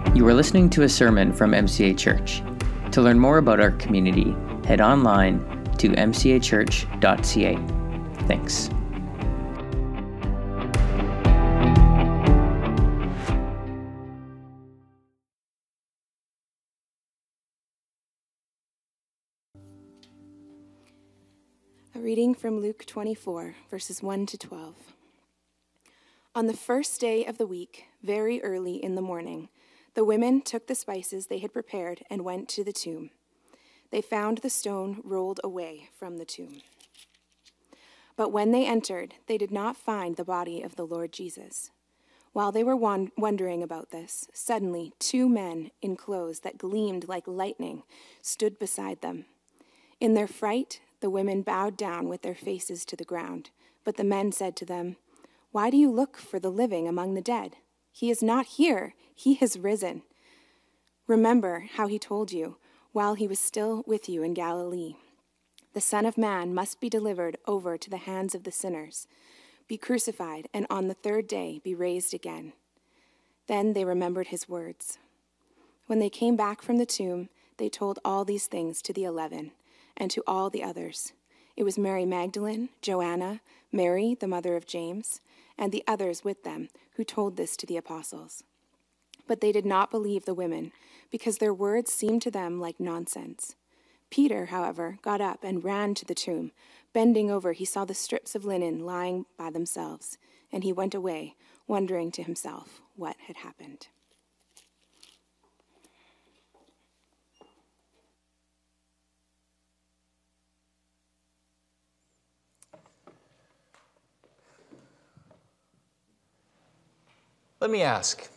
You are listening to a sermon from MCA Church. To learn more about our community, head online to mcachurch.ca. Thanks. A reading from Luke 24, verses 1 to 12. On the first day of the week, very early in the morning, the women took the spices they had prepared and went to the tomb. They found the stone rolled away from the tomb. But when they entered, they did not find the body of the Lord Jesus. While they were wondering about this, suddenly 2 men in clothes that gleamed like lightning stood beside them. In their fright, the women bowed down with their faces to the ground. But the men said to them, "Why do you look for the living among the dead? He is not here. He has risen. Remember how he told you while he was still with you in Galilee. The Son of Man must be delivered over to the hands of the sinners, be crucified, and on the 3rd day be raised again." Then they remembered his words. When they came back from the tomb, they told all these things to the 11 and to all the others. It was Mary Magdalene, Joanna, Mary, the mother of James, and the others with them who told this to the apostles. But they did not believe the women, because their words seemed to them like nonsense. Peter, however, got up and ran to the tomb. Bending over, he saw the strips of linen lying by themselves, and he went away, wondering to himself what had happened. Let me ask,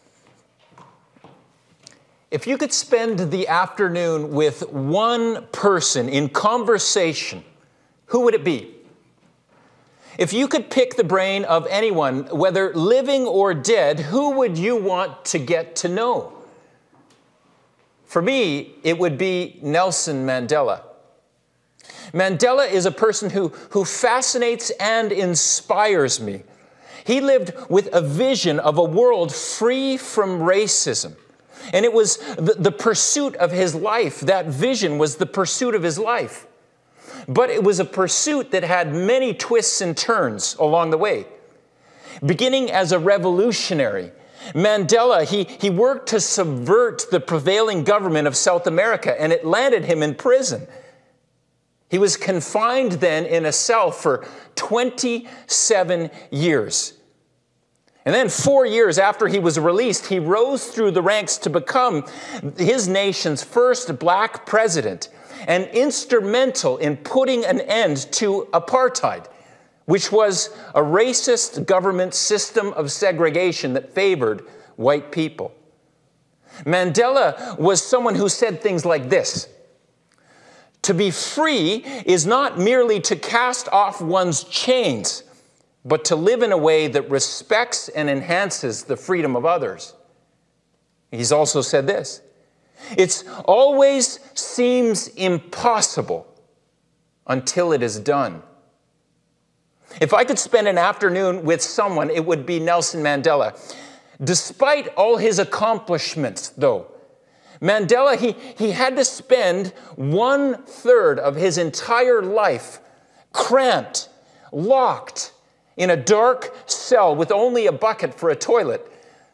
if you could spend the afternoon with one person in conversation, who would it be? If you could pick the brain of anyone, whether living or dead, who would you want to get to know? For me, it would be Nelson Mandela. Mandela is a person who fascinates and inspires me. He lived with a vision of a world free from racism. And it was the pursuit of his life. That vision was the pursuit of his life. But it was a pursuit that had many twists and turns along the way. Beginning as a revolutionary, Mandela, he worked to subvert the prevailing government of South America, and it landed him in prison. He was confined then in a cell for 27 years. And then 4 years after he was released, he rose through the ranks to become his nation's first black president and instrumental in putting an end to apartheid, which was a racist government system of segregation that favored white people. Mandela was someone who said things like this: "To be free is not merely to cast off one's chains, but to live in a way that respects and enhances the freedom of others." He's also said this: "It always seems impossible until it is done." If I could spend an afternoon with someone, it would be Nelson Mandela. Despite all his accomplishments, though, Mandela, he had to spend 1/3 of his entire life cramped, locked in a dark cell with only a bucket for a toilet.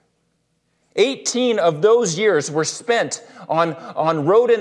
18 of those years were spent on Robben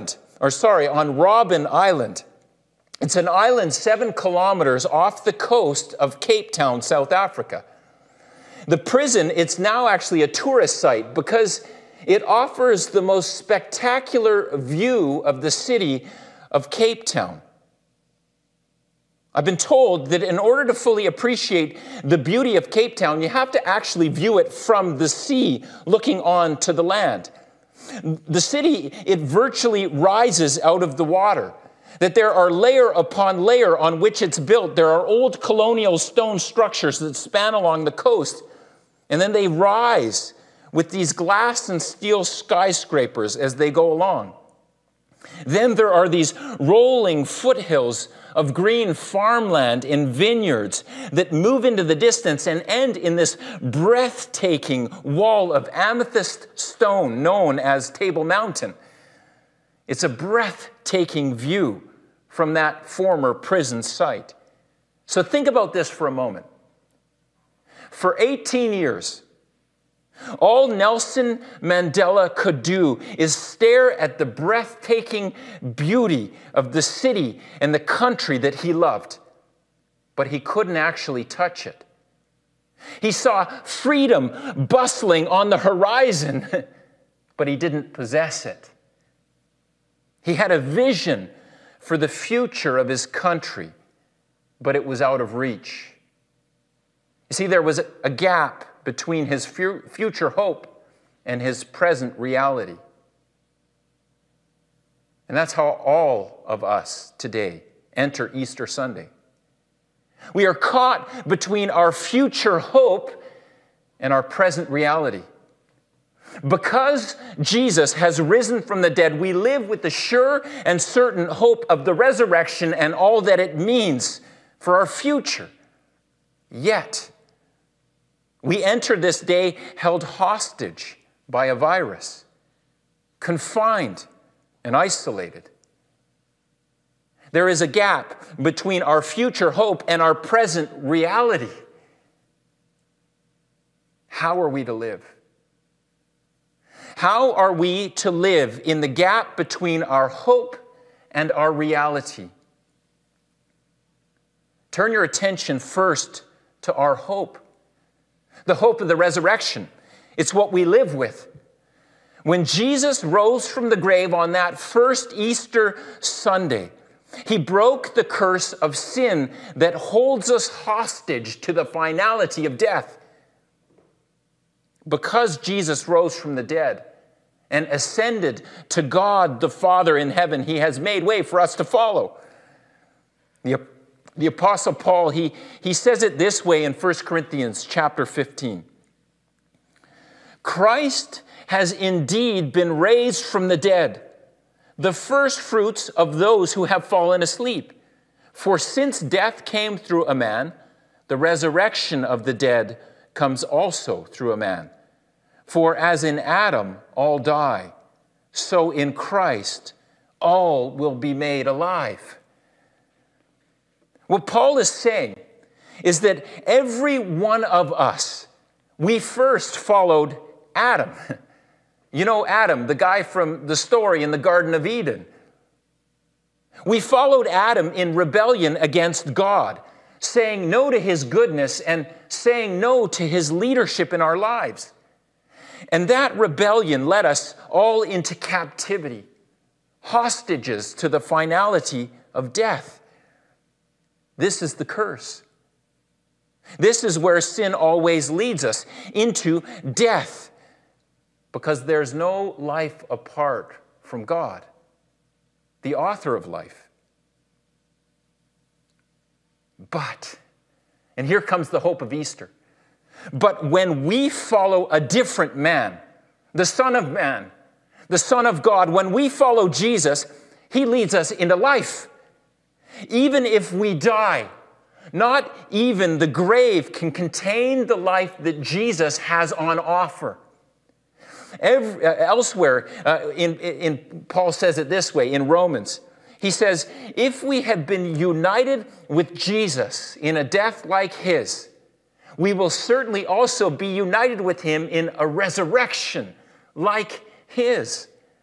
Island. It's an island 7 kilometers off the coast of Cape Town, South Africa. The prison, it's now actually a tourist site because it offers the most spectacular view of the city of Cape Town. I've been told that in order to fully appreciate the beauty of Cape Town, you have to actually view it from the sea, looking on to the land. The city, it virtually rises out of the water. That there are layer upon layer on which it's built. There are old colonial stone structures that span along the coast. And then they rise with these glass and steel skyscrapers as they go along. Then there are these rolling foothills of green farmland and vineyards that move into the distance and end in this breathtaking wall of amethyst stone known as Table Mountain. It's a breathtaking view from that former prison site. So think about this for a moment. For 18 years, all Nelson Mandela could do is stare at the breathtaking beauty of the city and the country that he loved, but he couldn't actually touch it. He saw freedom bustling on the horizon, but he didn't possess it. He had a vision for the future of his country, but it was out of reach. You see, there was a gap between his future hope and his present reality. And that's how all of us today enter Easter Sunday. We are caught between our future hope and our present reality. Because Jesus has risen from the dead, we live with the sure and certain hope of the resurrection and all that it means for our future. Yet, we enter this day held hostage by a virus, confined and isolated. There is a gap between our future hope and our present reality. How are we to live? How are we to live in the gap between our hope and our reality? Turn your attention first to our hope. The hope of the resurrection. It's what we live with. When Jesus rose from the grave on that first Easter Sunday, he broke the curse of sin that holds us hostage to the finality of death. Because Jesus rose from the dead and ascended to God the Father in heaven, he has made way for us to follow. The Apostle Paul, he says it this way in 1 Corinthians chapter 15. Christ has indeed been raised from the dead, the first fruits of those who have fallen asleep. For since death came through a man, the resurrection of the dead comes also through a man. For as in Adam all die, so in Christ all will be made alive. What Paul is saying is that every one of us, we first followed Adam. You know Adam, the guy from the story in the Garden of Eden. We followed Adam in rebellion against God, saying no to his goodness and saying no to his leadership in our lives. And that rebellion led us all into captivity, hostages to the finality of death. This is the curse. This is where sin always leads us, into death, because there's no life apart from God, the author of life. But, and here comes the hope of Easter, but when we follow a different man, the Son of Man, the Son of God, when we follow Jesus, he leads us into life. Even if we die, not even the grave can contain the life that Jesus has on offer. Elsewhere, Paul says it this way in Romans. He says, if we have been united with Jesus in a death like his, we will certainly also be united with him in a resurrection like his.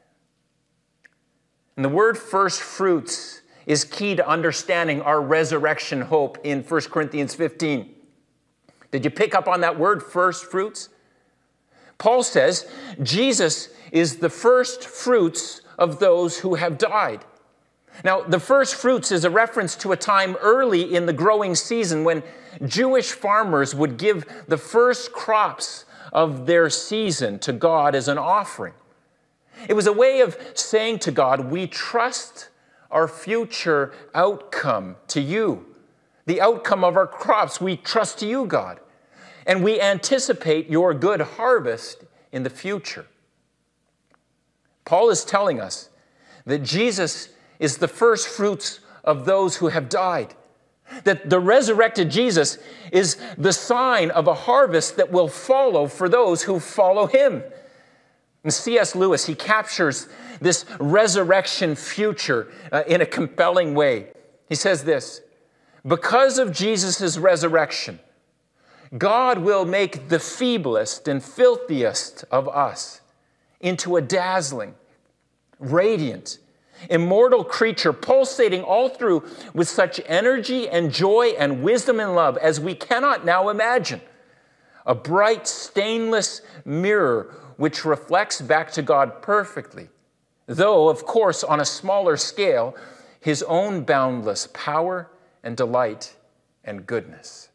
And the word first fruits is key to understanding our resurrection hope in 1 Corinthians 15. Did you pick up on that word, first fruits? Paul says Jesus is the first fruits of those who have died. Now, the first fruits is a reference to a time early in the growing season when Jewish farmers would give the first crops of their season to God as an offering. It was a way of saying to God, we trust our future outcome to you. The outcome of our crops, we trust to you, God. And we anticipate your good harvest in the future. Paul is telling us that Jesus is the first fruits of those who have died, that the resurrected Jesus is the sign of a harvest that will follow for those who follow him. And C.S. Lewis, he captures this resurrection future in a compelling way. He says this: because of Jesus' resurrection, God will make the feeblest and filthiest of us into a dazzling, radiant, immortal creature, pulsating all through with such energy and joy and wisdom and love as we cannot now imagine. A bright, stainless mirror which reflects back to God perfectly, though, of course, on a smaller scale, his own boundless power and delight and goodness.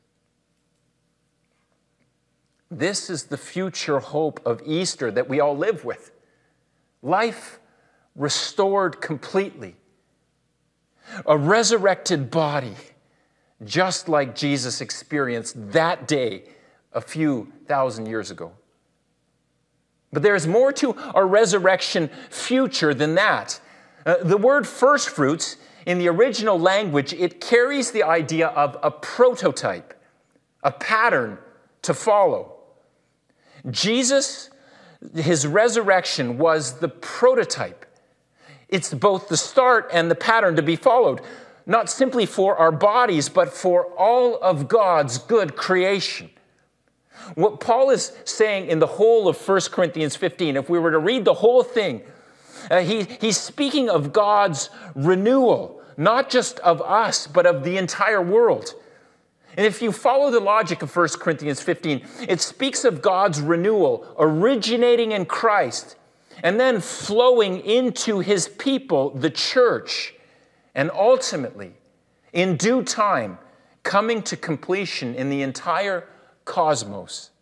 This is the future hope of Easter that we all live with. Life restored completely. A resurrected body, just like Jesus experienced that day a few thousand years ago. But there's more to our resurrection future than that. The word first fruits, in the original language, it carries the idea of a prototype, a pattern to follow. Jesus, his resurrection was the prototype. It's both the start and the pattern to be followed, not simply for our bodies, but for all of God's good creation. What Paul is saying in the whole of 1 Corinthians 15, if we were to read the whole thing, he's speaking of God's renewal, not just of us, but of the entire world. And if you follow the logic of 1 Corinthians 15, it speaks of God's renewal originating in Christ and then flowing into his people, the church, and ultimately, in due time, coming to completion in the entire cosmos.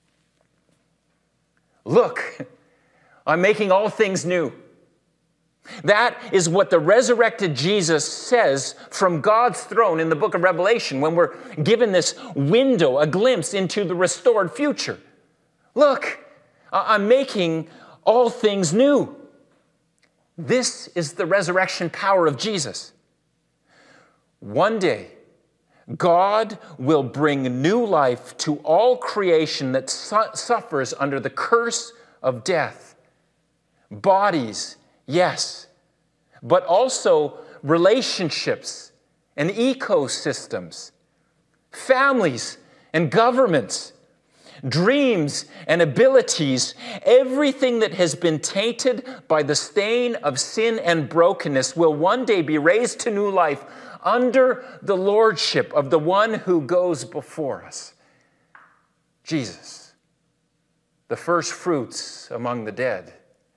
Look, I'm making all things new. That is what the resurrected Jesus says from God's throne in the book of Revelation when we're given this window, a glimpse into the restored future. Look, I'm making all things new. This is the resurrection power of Jesus. One day, God will bring new life to all creation that suffers under the curse of death. Bodies, yes, but also relationships and ecosystems, families and governments, dreams and abilities, everything that has been tainted by the stain of sin and brokenness will one day be raised to new life under the lordship of the one who goes before us, Jesus, the first fruits among the dead.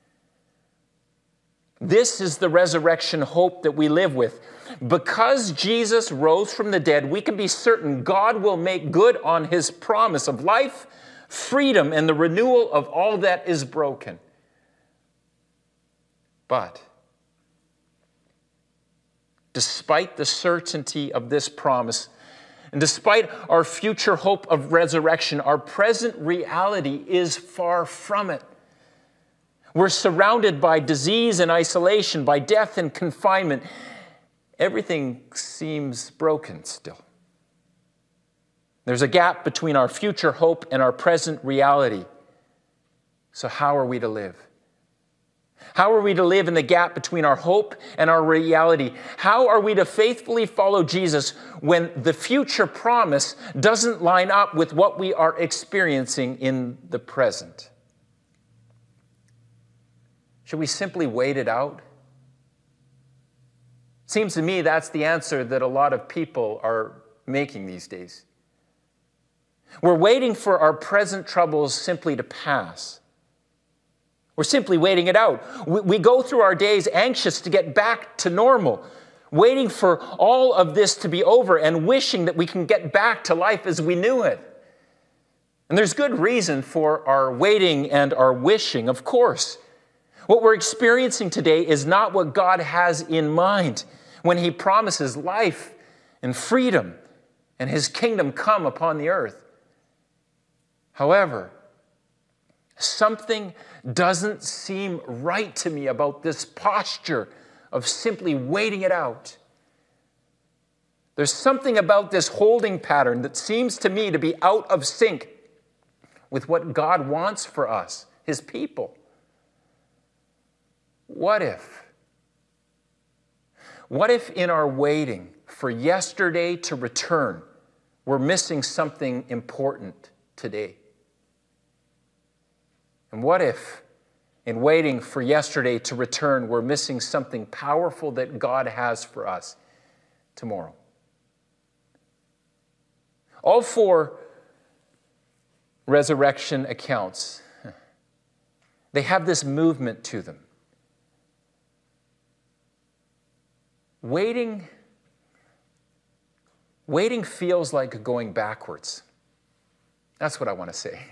This is the resurrection hope that we live with. Because Jesus rose from the dead, we can be certain God will make good on his promise of life, freedom, and the renewal of all that is broken. But despite the certainty of this promise, and despite our future hope of resurrection, our present reality is far from it. We're surrounded by disease and isolation, by death and confinement. Everything seems broken still. There's a gap between our future hope and our present reality. So how are we to live? How are we to live in the gap between our hope and our reality? How are we to faithfully follow Jesus when the future promise doesn't line up with what we are experiencing in the present? Should we simply wait it out? Seems to me that's the answer that a lot of people are making these days. We're waiting for our present troubles simply to pass. We're simply waiting it out. We go through our days anxious to get back to normal, waiting for all of this to be over and wishing that we can get back to life as we knew it. And there's good reason for our waiting and our wishing, of course. What we're experiencing today is not what God has in mind when he promises life and freedom and his kingdom come upon the earth. However, something doesn't seem right to me about this posture of simply waiting it out. There's something about this holding pattern that seems to me to be out of sync with what God wants for us, His people. What if in our waiting for yesterday to return, we're missing something important today? And what if in waiting for yesterday to return, we're missing something powerful that God has for us tomorrow? All 4 resurrection accounts, they have this movement to them. Waiting feels like going backwards. That's what I want to say.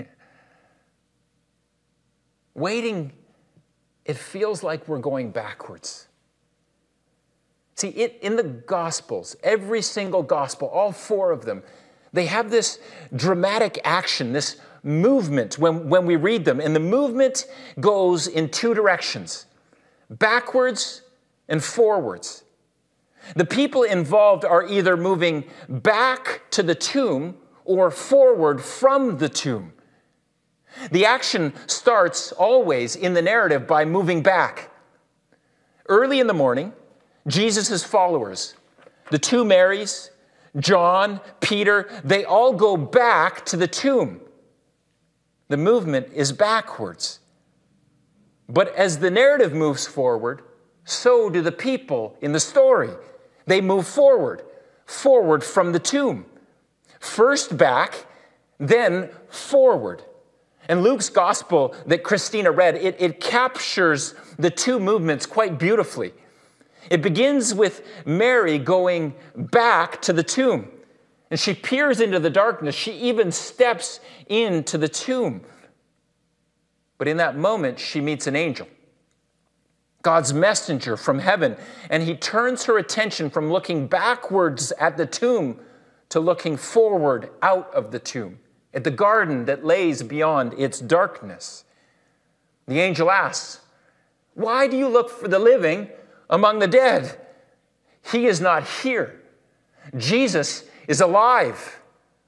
Waiting, it feels like we're going backwards. See, in the Gospels, every single Gospel, all 4 of them, they have this dramatic action, this movement when we read them. And the movement goes in 2 directions, backwards and forwards. The people involved are either moving back to the tomb or forward from the tomb. The action starts always in the narrative by moving back. Early in the morning, Jesus' followers, the 2 Marys, John, Peter, they all go back to the tomb. The movement is backwards. But as the narrative moves forward, so do the people in the story. They move forward from the tomb. First back, then forward. And Luke's gospel that Christina read, it captures the 2 movements quite beautifully. It begins with Mary going back to the tomb. And she peers into the darkness. She even steps into the tomb. But in that moment, she meets an angel, God's messenger from heaven. And he turns her attention from looking backwards at the tomb to looking forward out of the tomb, at the garden that lays beyond its darkness. The angel asks, "Why do you look for the living among the dead? He is not here. Jesus is alive."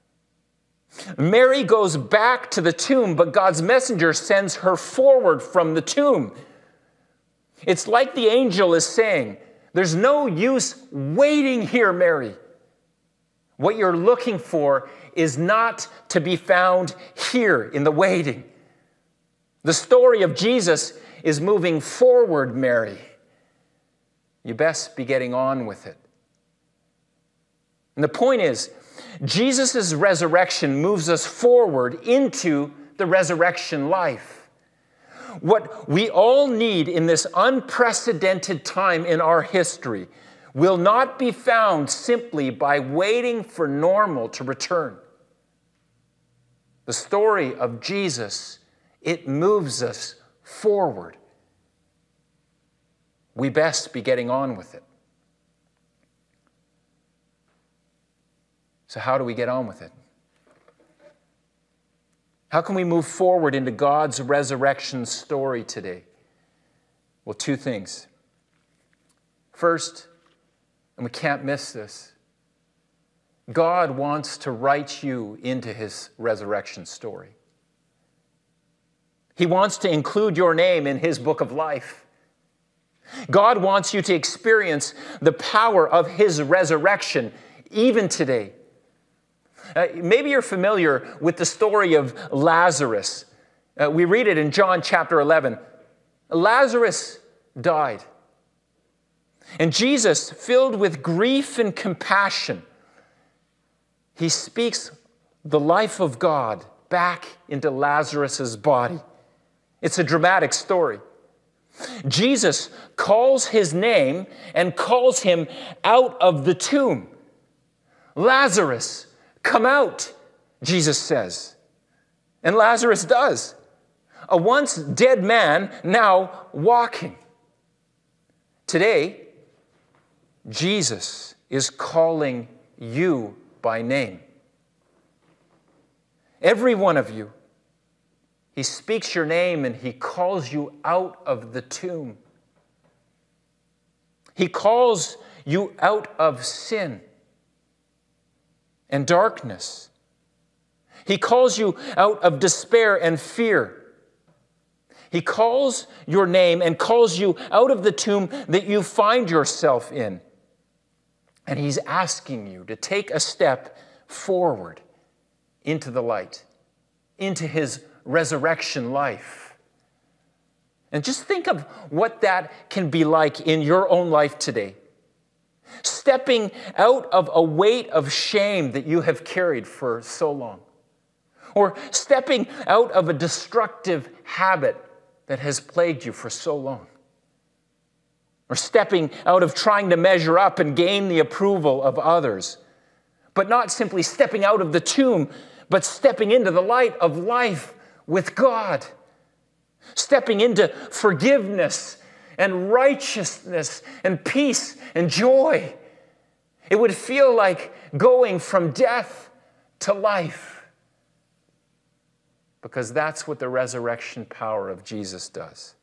Mary goes back to the tomb, but God's messenger sends her forward from the tomb. It's like the angel is saying, there's no use waiting here, Mary. What you're looking for is not to be found here in the waiting. The story of Jesus is moving forward, Mary. You best be getting on with it. And the point is, Jesus' resurrection moves us forward into the resurrection life. What we all need in this unprecedented time in our history will not be found simply by waiting for normal to return. The story of Jesus, it moves us forward. We best be getting on with it. So how do we get on with it? How can we move forward into God's resurrection story today? Well, 2 things. First, and we can't miss this, God wants to write you into His resurrection story. He wants to include your name in His book of life. God wants you to experience the power of His resurrection even today. Maybe you're familiar with the story of Lazarus. We read it in John chapter 11. Lazarus died. And Jesus, filled with grief and compassion, He speaks the life of God back into Lazarus' body. It's a dramatic story. Jesus calls his name and calls him out of the tomb. Lazarus, come out, Jesus says. And Lazarus does. A once dead man now walking. Today, Jesus is calling you by name. Every one of you, He speaks your name and he calls you out of the tomb. He calls you out of sin and darkness. He calls you out of despair and fear. He calls your name and calls you out of the tomb that you find yourself in. And he's asking you to take a step forward into the light, into his resurrection life. And just think of what that can be like in your own life today. Stepping out of a weight of shame that you have carried for so long. Or stepping out of a destructive habit that has plagued you for so long. Or stepping out of trying to measure up and gain the approval of others. But not simply stepping out of the tomb, but stepping into the light of life with God. Stepping into forgiveness and righteousness and peace and joy. It would feel like going from death to life. Because that's what the resurrection power of Jesus does.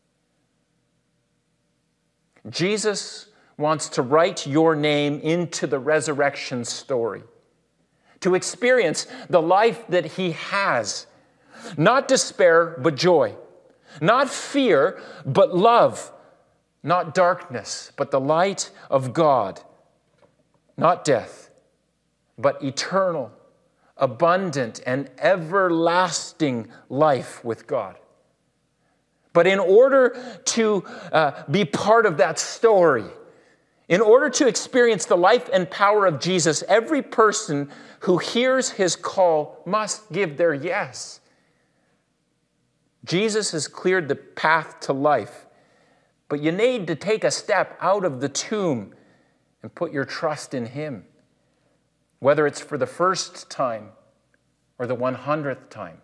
Jesus wants to write your name into the resurrection story. To experience the life that he has. Not despair, but joy. Not fear, but love. Not darkness, but the light of God. Not death, but eternal, abundant, and everlasting life with God. But in order to be part of that story, in order to experience the life and power of Jesus, every person who hears his call must give their yes. Jesus has cleared the path to life, but you need to take a step out of the tomb and put your trust in him, whether it's for the first time or the 100th time.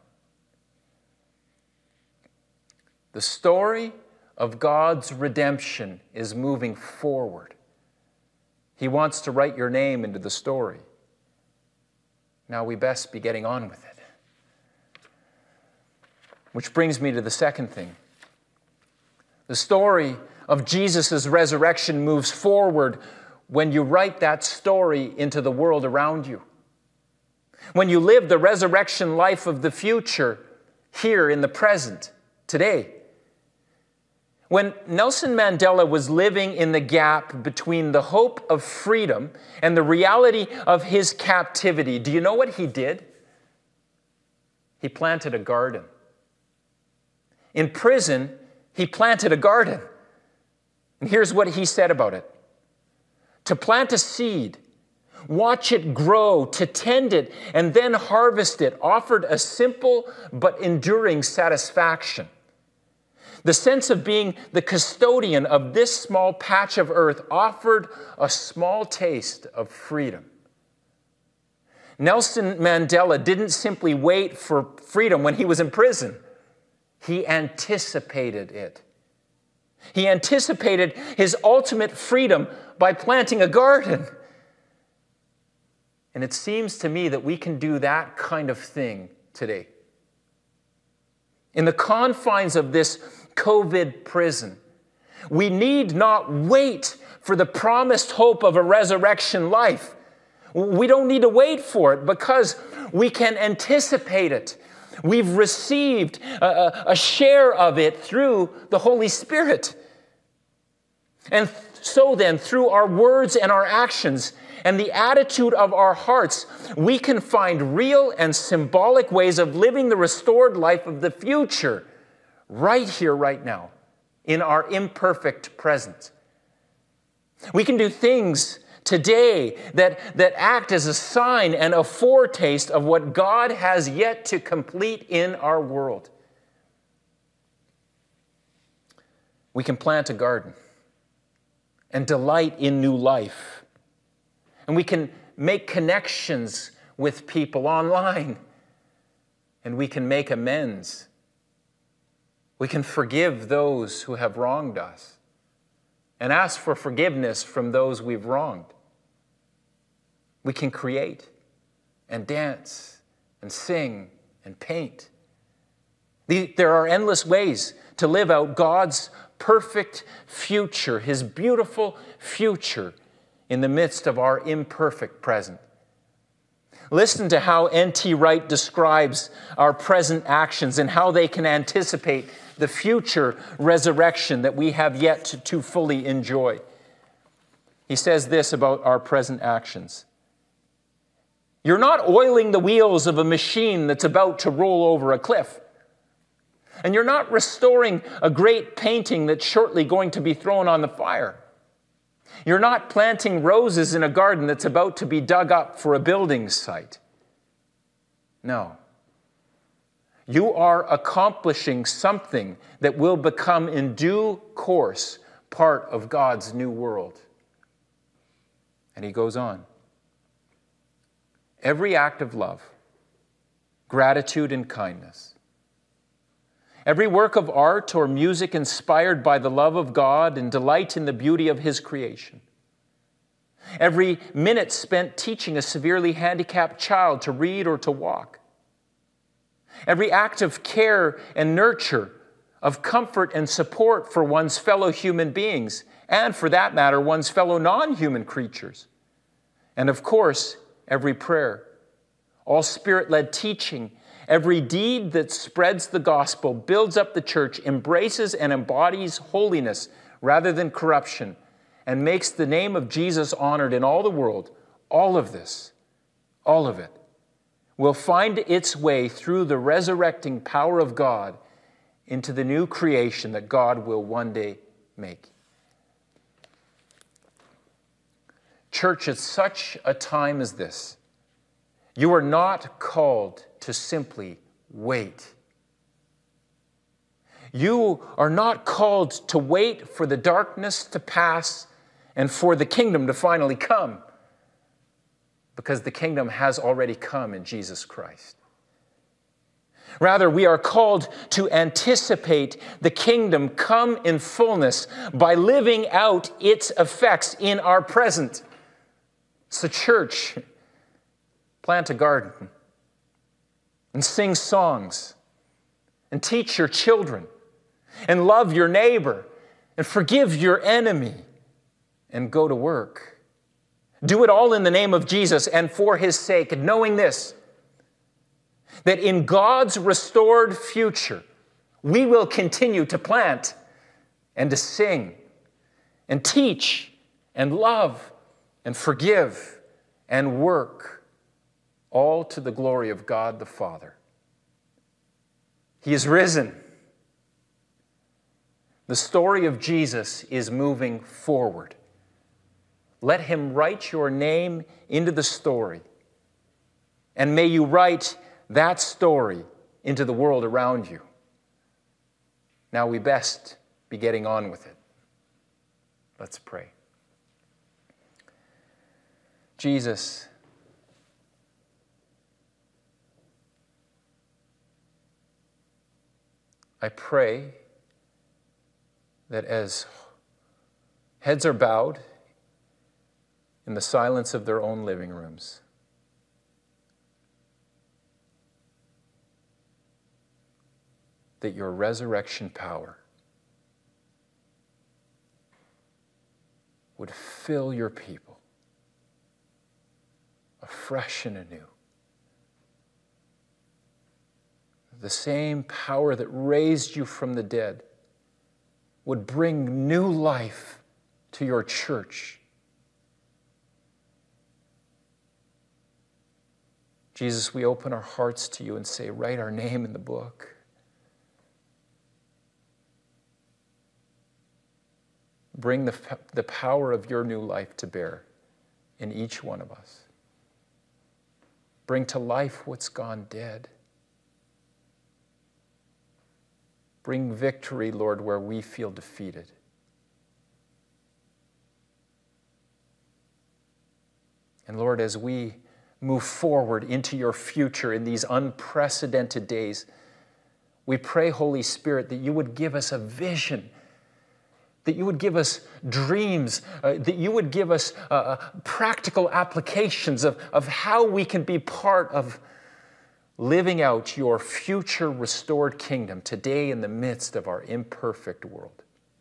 The story of God's redemption is moving forward. He wants to write your name into the story. Now we best be getting on with it. Which brings me to the second thing. The story of Jesus' resurrection moves forward when you write that story into the world around you. When you live the resurrection life of the future here in the present, today. When Nelson Mandela was living in the gap between the hope of freedom and the reality of his captivity, do you know what he did? He planted a garden. In prison, he planted a garden. And here's what he said about it. To plant a seed, watch it grow, to tend it, and then harvest it offered a simple but enduring satisfaction. The sense of being the custodian of this small patch of earth offered a small taste of freedom. Nelson Mandela didn't simply wait for freedom when he was in prison. He anticipated it. He anticipated his ultimate freedom by planting a garden. And it seems to me that we can do that kind of thing today. In the confines of this COVID prison, we need not wait for the promised hope of a resurrection life. We don't need to wait for it because we can anticipate it. We've received a share of it through the Holy Spirit. And so then, through our words and our actions and the attitude of our hearts, we can find real and symbolic ways of living the restored life of the future right here, right now, in our imperfect present. We can do things today that act as a sign and a foretaste of what God has yet to complete in our world. We can plant a garden and delight in new life. And we can make connections with people online. And we can make amends. We can forgive those who have wronged us and ask for forgiveness from those we've wronged. We can create and dance and sing and paint There are endless ways to live out God's perfect future, His beautiful future in the midst of our imperfect present. Listen to how N.T. Wright describes our present actions and how they can anticipate the future resurrection that we have yet to fully enjoy. He says this about our present actions. You're not oiling the wheels of a machine that's about to roll over a cliff. And you're not restoring a great painting that's shortly going to be thrown on the fire. You're not planting roses in a garden that's about to be dug up for a building site. No. You are accomplishing something that will become in due course part of God's new world. And he goes on. Every act of love, gratitude and kindness, every work of art or music inspired by the love of God and delight in the beauty of His creation, every minute spent teaching a severely handicapped child to read or to walk, every act of care and nurture, of comfort and support for one's fellow human beings, and for that matter, one's fellow non-human creatures, and of course, every prayer, all Spirit-led teaching, every deed that spreads the gospel, builds up the church, embraces and embodies holiness rather than corruption, and makes the name of Jesus honored in all the world, all of this, all of it, will find its way through the resurrecting power of God into the new creation that God will one day make. Church, at such a time as this, you are not called to simply wait. You are not called to wait for the darkness to pass and for the kingdom to finally come, because the kingdom has already come in Jesus Christ. Rather, we are called to anticipate the kingdom come in fullness by living out its effects in our present. So, church, plant a garden and sing songs and teach your children and love your neighbor and forgive your enemy and go to work. Do it all in the name of Jesus and for His sake, knowing this, that in God's restored future, we will continue to plant and to sing and teach and love and forgive and work, all to the glory of God the Father. He is risen. The story of Jesus is moving forward. Let Him write your name into the story, and may you write that story into the world around you. Now we best be getting on with it. Let's pray. Jesus, I pray that as heads are bowed in the silence of their own living rooms, that your resurrection power would fill your people afresh and anew. The same power that raised you from the dead would bring new life to your church. Jesus, we open our hearts to you and say, write our name in the book. Bring the power of your new life to bear in each one of us. Bring to life what's gone dead. Bring victory, Lord, where we feel defeated. And Lord, as we move forward into your future in these unprecedented days, we pray, Holy Spirit, that you would give us a vision, that you would give us dreams, that you would give us practical applications of how we can be part of living out your future restored kingdom today in the midst of our imperfect world.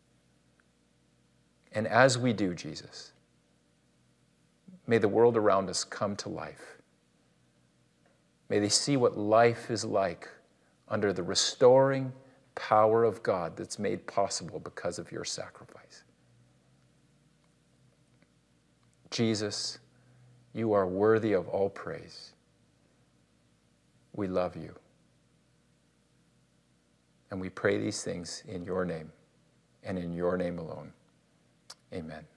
And as we do, Jesus, may the world around us come to life. May they see what life is like under the restoring power of God that's made possible because of your sacrifice. Jesus, you are worthy of all praise. We love you. And we pray these things in your name and in your name alone. Amen.